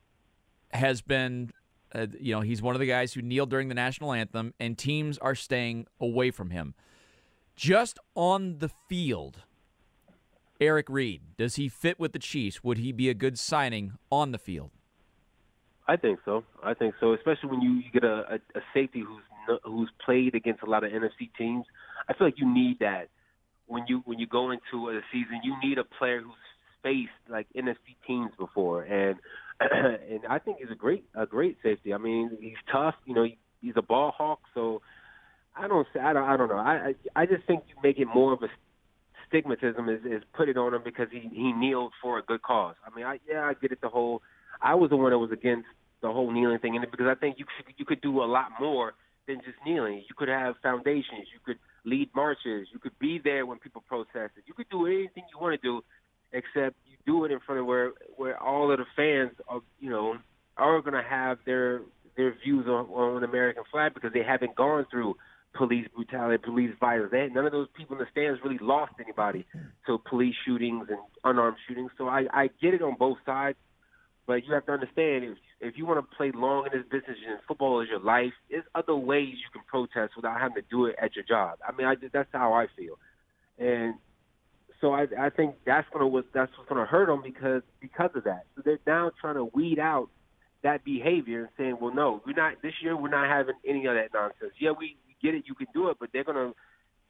has been, uh, you know, he's one of the guys who kneeled during the national anthem, and teams are staying away from him. Just on the field, Eric Reed, does he fit with the Chiefs? Would he be a good signing on the field? I think so. I think so, especially when you, you get a, a, a safety who's who's played against a lot of N F C teams. I feel like you need that when you when you go into a season. You need a player who's faced like N F C teams before, and and I think he's a great a great safety. I mean, he's tough. You know, he, he's a ball hawk. So I don't I don't I don't know. I I, I just think you make it more of a stigmatism is, is put it on him because he he kneeled for a good cause. I mean, I yeah, I get it. The whole I was the one that was against the whole kneeling thing in it because I think you could, you could do a lot more than just kneeling. You could have foundations. You could lead marches. You could be there when people protested. You could do anything you want to do, except you do it in front of where where all of the fans are, you know, are going to have their their views on, on the American flag because they haven't gone through police brutality, police violence. They, none of those people in the stands really lost anybody to police shootings and unarmed shootings. So I, I get it on both sides. But you have to understand, if if you want to play long in this business and football is your life, there's other ways you can protest without having to do it at your job. I mean, I, that's how I feel. And so I, I think that's gonna that's what's gonna hurt them because because of that. So they're now trying to weed out that behavior and saying, well, no, we're not this year. We're not having any of that nonsense. Yeah, we, we get it. You can do it, but they're gonna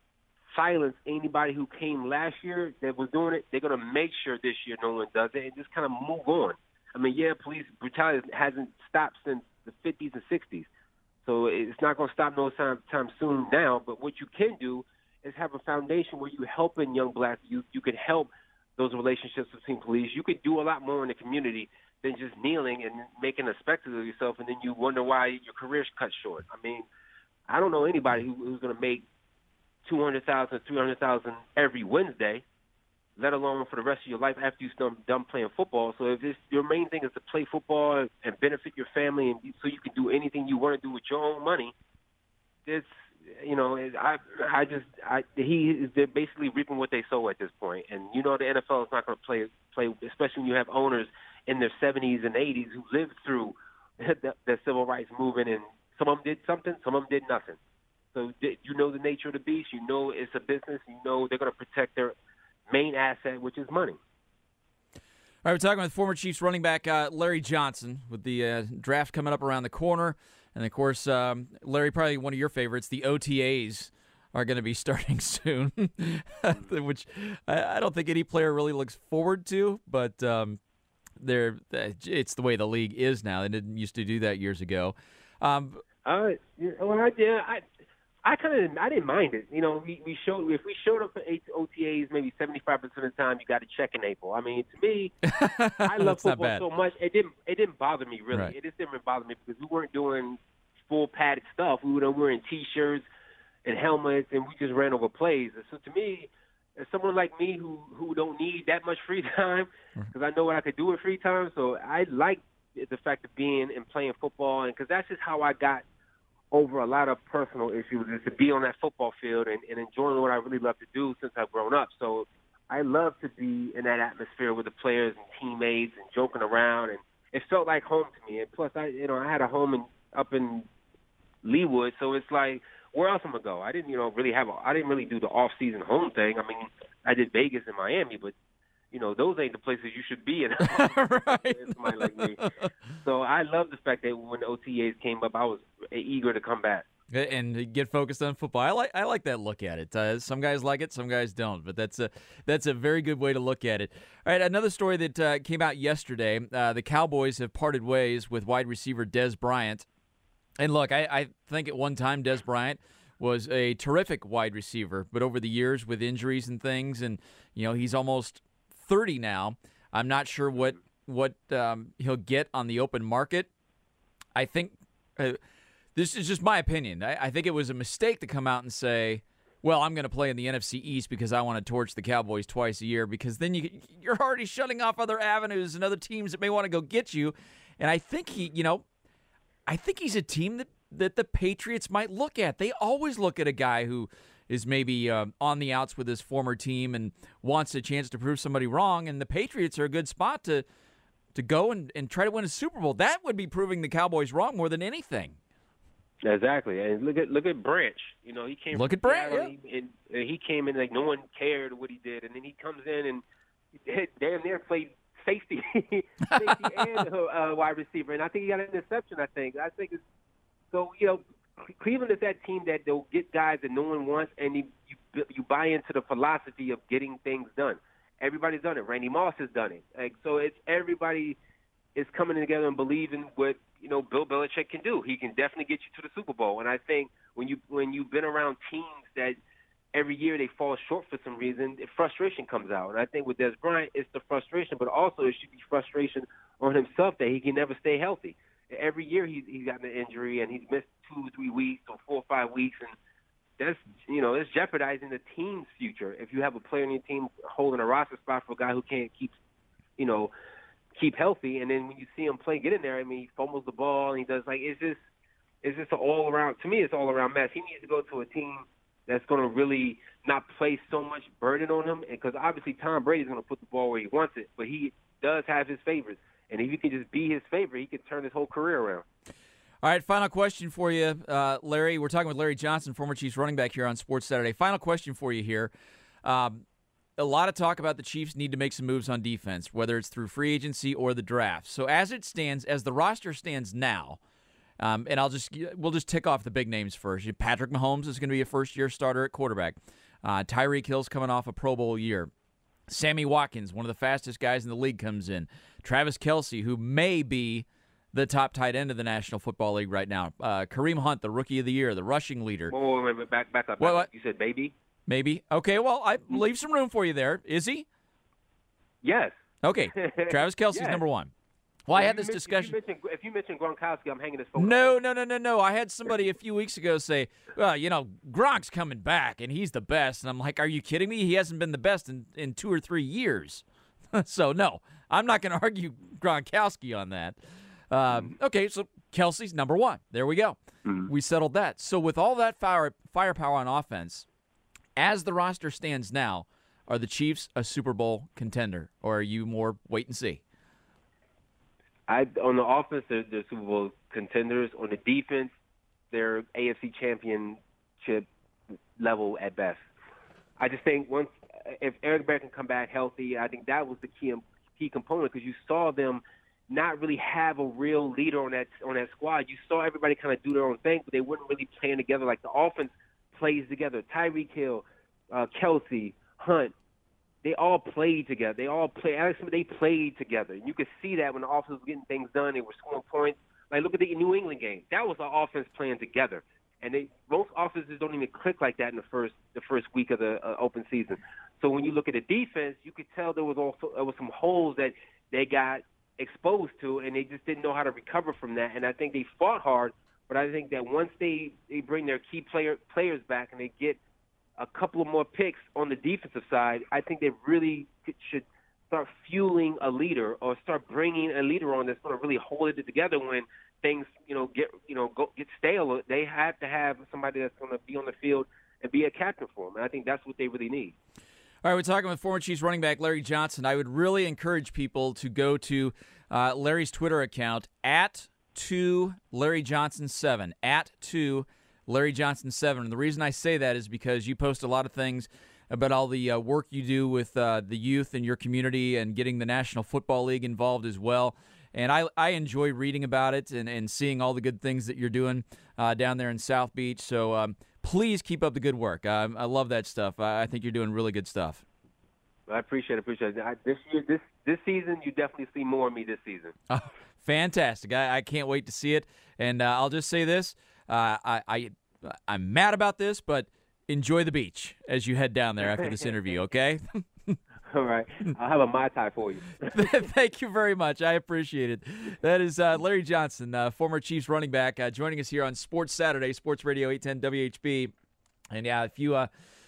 silence anybody who came last year that was doing it. They're going to make sure this year no one does it and just kind of move on. I mean, yeah, police brutality hasn't stopped since the fifties and sixties. So it's not going to stop no time, time soon now. But what you can do is have a foundation where you're helping young black youth. You can help those relationships between police. You could do a lot more in the community than just kneeling and making a spectacle of yourself, and then you wonder why your career's cut short. I mean, I don't know anybody who, who's going to make two hundred thousand dollars, three hundred thousand dollars every Wednesday, let alone for the rest of your life after you're done, done playing football. So if it's, your main thing is to play football and benefit your family and so you can do anything you want to do with your own money, it's, you know, I I just, I he they're basically reaping what they sow at this point. And, you know, the N F L is not going to play, play, especially when you have owners in their seventies and eighties who lived through the, the civil rights movement, and some of them did something, some of them did nothing. So you know the nature of the beast. You know it's a business. You know they're going to protect their main asset, which is money. All right, we're talking with former Chiefs running back uh, Larry Johnson with the uh, draft coming up around the corner. And, of course, um, Larry, probably one of your favorites, the O T As are going to be starting soon, which I, I don't think any player really looks forward to, but um, they're, it's the way the league is now. They didn't used to do that years ago. Um, uh, well, I, yeah, I, I kind of I didn't mind it. You know, we, we showed if we showed up for eight O T As, maybe seventy-five percent of the time you got to check in April. I mean, to me, I love football so much. It didn't it didn't bother me really. Right. It just didn't bother me because we weren't doing full padded stuff. We were wearing T-shirts and helmets, and we just ran over plays. And so to me, as someone like me who who don't need that much free time, because I know what I could do with free time, so I like the fact of being and playing football, and because that's just how I got over a lot of personal issues, is to be on that football field and, and enjoying what I really love to do since I've grown up. So I love to be in that atmosphere with the players and teammates and joking around, and it felt like home to me. And plus, I you know I had a home in, up in Leawood, so it's like, where else am I gonna go? I didn't you know really have a I didn't really do the off season home thing. I mean, I did Vegas and Miami, but you know, those ain't the places you should be in. Right. Somebody like me. So I love the fact that when the O T As came up, I was eager to come back. And get focused on football. I like I like that look at it. Uh, some guys like it, some guys don't. But that's a that's a very good way to look at it. All right, another story that uh, came out yesterday. Uh, the Cowboys have parted ways with wide receiver Dez Bryant. And look, I, I think at one time Dez Bryant was a terrific wide receiver, but over the years with injuries and things, and you know he's almost thirty now. I'm not sure what what um, he'll get on the open market. I think uh, this is just my opinion. I, I think it was a mistake to come out and say, well, I'm going to play in the N F C East because I want to torch the Cowboys twice a year, because then you, you're already shutting off other avenues and other teams that may want to go get you. And I think he, you know, I think he's a team that, that the Patriots might look at. They always look at a guy who is maybe uh, on the outs with his former team and wants a chance to prove somebody wrong, and the Patriots are a good spot to to go and, and try to win a Super Bowl. That would be proving the Cowboys wrong more than anything. Exactly, and look at look at Branch. You know, he came. Look from at Branch, Seattle, yeah. and, and he came in like no one cared what he did, and then he comes in and he damn near played safety, safety and uh, wide receiver, and I think he got an interception. I think. I think it's so. You know, Cleveland is that team that they'll get guys that no one wants, and you you, you buy into the philosophy of getting things done. Everybody's done it. Randy Moss has done it. Like, so it's everybody is coming together and believing what you know Bill Belichick can do. He can definitely get you to the Super Bowl. And I think when you when you've been around teams that every year they fall short for some reason, frustration comes out. And I think with Dez Bryant, it's the frustration, but also it should be frustration on himself that he can never stay healthy. Every year he's he's gotten an injury and he's missed two, three weeks or four or five weeks, and that's you know it's jeopardizing the team's future. If you have a player on your team holding a roster spot for a guy who can't keep, you know, keep healthy, and then when you see him play, get in there. I mean, he fumbles the ball and he does like it's just it's just an all around. To me, it's all around mess. He needs to go to a team that's going to really not place so much burden on him, because obviously Tom Brady's going to put the ball where he wants it, but he does have his favorites. And if you can just be his favorite, he can turn his whole career around. All right, final question for you, uh, Larry. We're talking with Larry Johnson, former Chiefs running back here on Sports Saturday. Final question for you here. Um, a lot of talk about the Chiefs need to make some moves on defense, whether it's through free agency or the draft. So as it stands, as the roster stands now, um, and I'll just we'll just tick off the big names first. Patrick Mahomes is going to be a first-year starter at quarterback. Uh, Tyreek Hill's coming off a Pro Bowl year. Sammy Watkins, one of the fastest guys in the league, comes in. Travis Kelce, who may be the top tight end of the National Football League right now. Uh, Kareem Hunt, the Rookie of the Year, the rushing leader. Whoa, wait, wait, back, back up. Back What, up. what? You said baby? Maybe. Okay, well, I leave some room for you there. Is he? Yes. Okay, Travis Kelce's Yes. number one. Well, I had If this you discussion. mention- If you mention, if you mention Gronkowski, I'm hanging this phone. No, no, no, no, no. I had somebody a few weeks ago say, well, you know, Gronk's coming back, and he's the best. And I'm like, are you kidding me? He hasn't been the best in, in two or three years. So, no, I'm not going to argue Gronkowski on that. Um, okay, so Kelce's number one. There we go. Mm-hmm. We settled that. So with all that fire, firepower on offense, as the roster stands now, are the Chiefs a Super Bowl contender, or are you more wait and see? I on the offense, they're, they're Super Bowl contenders. On the defense, they're A F C championship level at best. I just think once if Eric Berry can come back healthy, I think that was the key key component because you saw them not really have a real leader on that on that squad. You saw everybody kind of do their own thing, but they weren't really playing together like the offense plays together. Tyreek Hill, uh, Kelce, Hunt. They all played together. They all play. Alex Smith, they played together. You could see that when the offense was getting things done. They were scoring points. Like look at the New England game. That was the offense playing together. And they most offenses don't even click like that in the first the first week of the uh, open season. So when you look at the defense, you could tell there was also there was some holes that they got exposed to, and they just didn't know how to recover from that. And I think they fought hard, but I think that once they, they bring their key player players back and they get a couple of more picks on the defensive side, I think they really should start fueling a leader or start bringing a leader on that's going to really hold it together when things, you know, get you know go, get stale. They have to have somebody that's going to be on the field and be a captain for them. And I think that's what they really need. All right, we're talking with former Chiefs running back Larry Johnson. I would really encourage people to go to uh, Larry's Twitter account, at two Larry Johnson seven, at two Larry Johnson seven. And the reason I say that is because you post a lot of things about all the uh, work you do with uh, the youth in your community and getting the National Football League involved as well. And I, I enjoy reading about it and, and seeing all the good things that you're doing uh, down there in South Beach. So um, please keep up the good work. I, I love that stuff. I, I think you're doing really good stuff. I appreciate it. Appreciate it. I, this year, this this season, you definitely see more of me this season. Oh, fantastic! I, I can't wait to see it. And uh, I'll just say this: uh, I, I I'm mad about this, but enjoy the beach as you head down there after this interview. Okay. All right. I'll have a Mai Tai for you. Thank you very much. I appreciate it. That is uh, Larry Johnson, uh, former Chiefs running back, uh, joining us here on Sports Saturday, Sports Radio eight ten W H B. And, yeah, if you uh,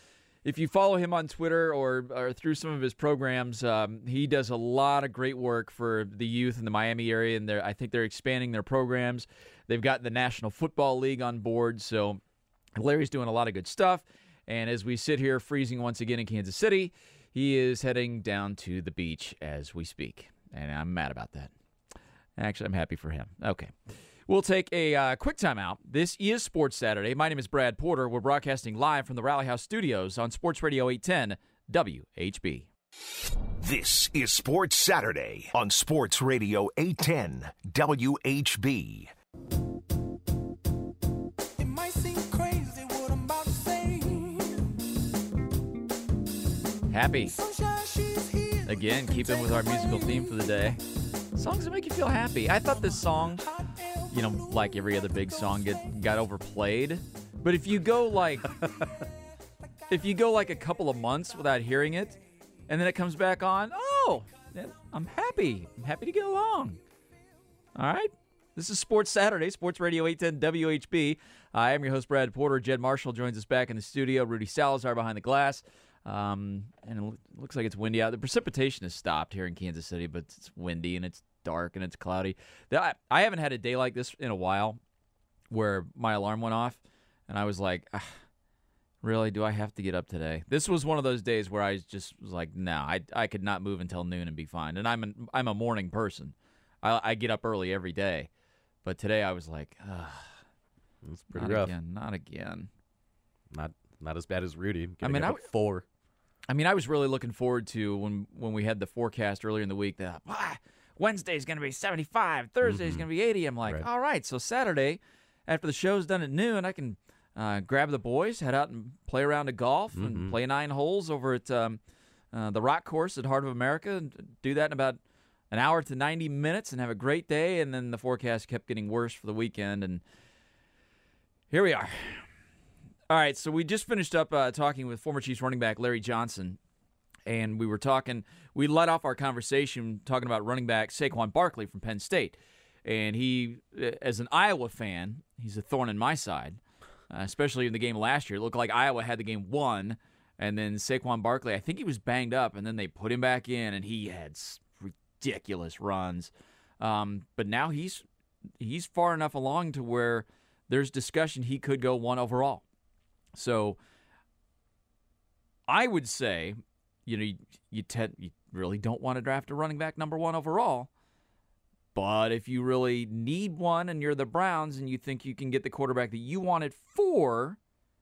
if you follow him on Twitter or, or through some of his programs, um, he does a lot of great work for the youth in the Miami area, and I think they're expanding their programs. They've got the National Football League on board, so Larry's doing a lot of good stuff. And as we sit here freezing once again in Kansas City, he is heading down to the beach as we speak, and I'm mad about that. Actually, I'm happy for him. Okay. We'll take a uh, quick timeout. This is Sports Saturday. My name is Brad Porter. We're broadcasting live from the Rally House Studios on Sports Radio eight ten W H B. This is Sports Saturday on Sports Radio eight ten W H B. It might seem crazy what I'm about to say. Happy. Again, keeping with our musical theme for the day. Songs that make you feel happy. I thought this song, you know, like every other big song, get, got overplayed. But if you go like, if you go like a couple of months without hearing it, and then it comes back on, oh, I'm happy. I'm happy to get along. All right. This is Sports Saturday, Sports Radio eight ten W H B. I am your host, Brad Porter. Jed Marshall joins us back in the studio. Rudy Salazar behind the glass. Um, and it looks like it's windy out. The precipitation has stopped here in Kansas City, but it's windy and it's dark and it's cloudy. I, I haven't had a day like this in a while where my alarm went off, and I was like, ah, really, do I have to get up today? This was one of those days where I just was like, no, I, I could not move until noon and be fine. And I'm, an, I'm a morning person. I, I get up early every day. But today I was like, ugh. It's pretty not rough. Again, not again. Not not as bad as Rudy. I mean, up I at four. I mean, I was really looking forward to when, when we had the forecast earlier in the week that ah, Wednesday's going to be seventy-five, Thursday's Mhm. going to be eighty. I'm like, Right. all right, so Saturday, after the show's done at noon, I can uh, grab the boys, head out and play around of golf Mm-hmm. and play nine holes over at um, uh, the Rock Course at Heart of America. And do that in about an hour to ninety minutes and have a great day. And then the forecast kept getting worse for the weekend. And here we are. All right, so we just finished up uh, talking with former Chiefs running back Larry Johnson. And we were talking, we led off our conversation talking about running back Saquon Barkley from Penn State. And he, as an Iowa fan, he's a thorn in my side, uh, especially in the game last year. It looked like Iowa had the game won, and then Saquon Barkley, I think he was banged up, and then they put him back in, and he had ridiculous runs. Um, but now he's he's far enough along to where there's discussion he could go one overall. So I would say, you know, you, you, te- you really don't want to draft a running back number one overall. But if you really need one and you're the Browns and you think you can get the quarterback that you wanted for,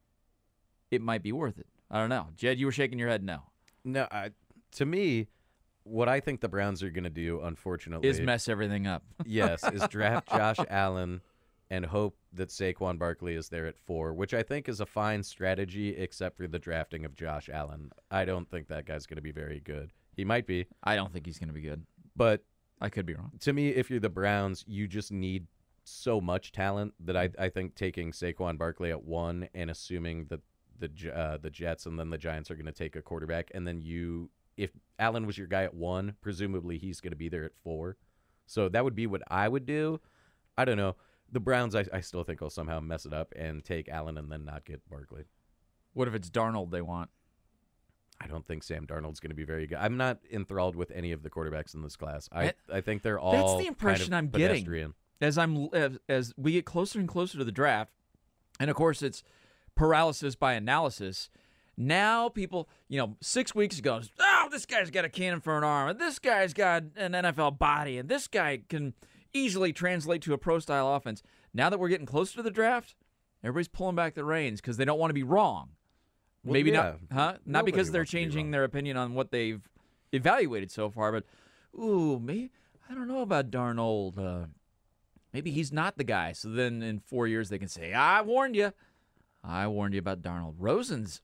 it might be worth it. I don't know. Jed, you were shaking your head no. No, I, to me, what I think the Browns are going to do, unfortunately, Is mess everything up. yes, is draft Josh Allen and hope that Saquon Barkley is there at four, which I think is a fine strategy except for the drafting of Josh Allen. I don't think that guy's going to be very good. He might be. I don't think he's going to be good. But I could be wrong. to me, if you're the Browns, you just need so much talent that I, I think taking Saquon Barkley at one and assuming that the uh, the Jets and then the Giants are going to take a quarterback, and then you, if Allen was your guy at one, presumably he's going to be there at four. So that would be what I would do. I don't know. The Browns, I, I still think will somehow mess it up and take Allen and then not get Barkley. What if it's Darnold they want? I don't think Sam Darnold's going to be very good. I'm not enthralled with any of the quarterbacks in this class. I That- I think they're all That's the impression kind of I'm getting pedestrian. as I'm as, as we get closer and closer to the draft, and of course it's paralysis by analysis. Now people, you know, six weeks ago, oh, this guy's got a cannon for an arm, and this guy's got an N F L body, and this guy can easily translate to a pro-style offense. Now that we're getting closer to the draft, everybody's pulling back the reins because they don't want to be wrong. Well, Maybe yeah. not, huh? Not Nobody because they're wants to be changing wrong. their opinion on what they've evaluated so far, but ooh, maybe I don't know about Darnold. Uh, maybe he's not the guy. So then in four years they can say, "I warned you. I warned you about Darnold." Rosen's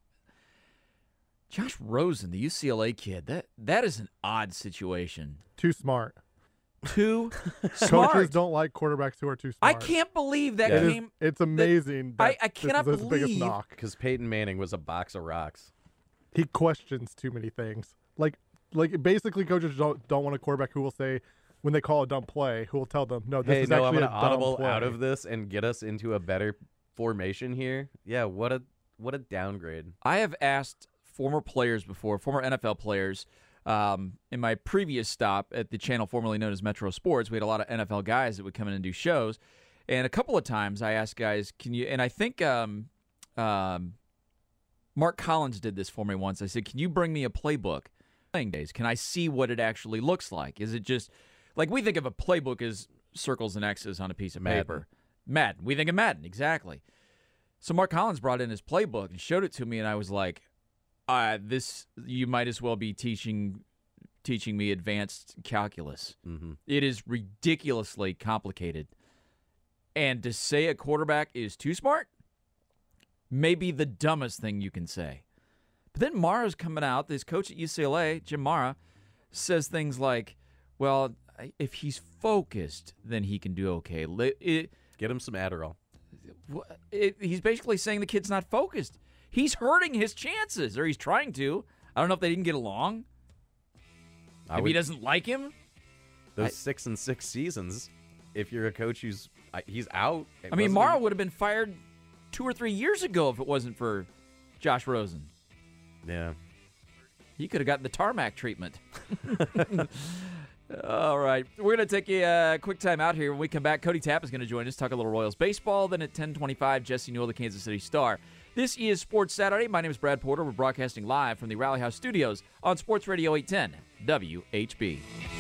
Josh Rosen, the U C L A kid. That that is an odd situation. Too smart. Too Coaches smart. don't like quarterbacks who are too I smart. can't believe that Yeah. It is- came. it's amazing. I- that I this cannot is his biggest believe- knock. Because Peyton Manning was a box of rocks. He questions too many things. Like, like basically, coaches don't don't want a quarterback who will say when they call a dumb play, who will tell them, "No, this Hey, is no, I'm actually going a to dumb audible play." out of this and get us into a better formation here. Yeah, what a what a downgrade. I have asked former players before, former N F L players. Um, in my previous stop at the channel formerly known as Metro Sports, we had a lot of N F L guys that would come in and do shows. And a couple of times I asked guys, can you, and I think um, um, Mark Collins did this for me once. I said, can you bring me a playbook? Playing days. Can I see what it actually looks like? Is it just, like we think of a playbook as circles and X's on a piece of Madden. paper. Madden. We think of Madden, exactly. So Mark Collins brought in his playbook and showed it to me, and I was like, Uh, this you might as well be teaching teaching me advanced calculus. Mm-hmm. It is ridiculously complicated. And to say a quarterback is too smart may be the dumbest thing you can say. But then Mara's coming out, this coach at U C L A, Jim Mara, says things like, well, if he's focused, then he can do okay. It, Get him some Adderall. it, he's basically saying the kid's not focused. He's hurting his chances, or he's trying to. I don't know if they didn't get along. I Maybe would- he doesn't like him. Those I- six and six seasons, if you're a coach who's I- he's out. it I mean, wasn't Mara even- would have been fired two or three years ago if it wasn't for Josh Rosen. Yeah. He could have gotten the tarmac treatment. All right. We're going to take a uh, quick time out here. When we come back, Cody Tapp is going to join us, talk a little Royals baseball. Then at ten twenty-five, Jesse Newell, the Kansas City Star. This is Sports Saturday. My name is Brad Porter. We're broadcasting live from the Rally House Studios on Sports Radio eight ten W H B.